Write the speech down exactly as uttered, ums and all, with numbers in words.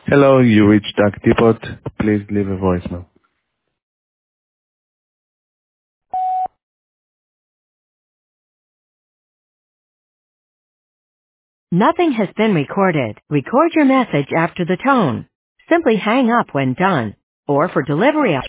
Hello, you reached Duck Depot. Please leave a voicemail. Nothing has been recorded. Record your message after the tone. Simply hang up when done. Or for delivery